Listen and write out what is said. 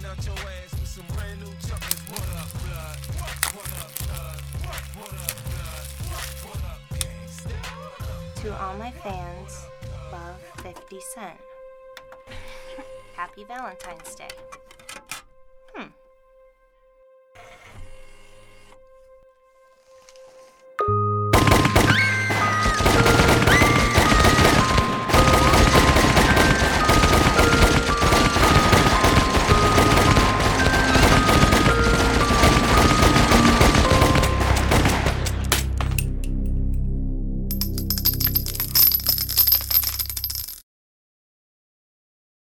out your ass with some brand new chocolates. What up, blood? What up, blood? What up, blood? What up, gangsta? To all my fans, love 50 Cent. Happy Valentine's Day.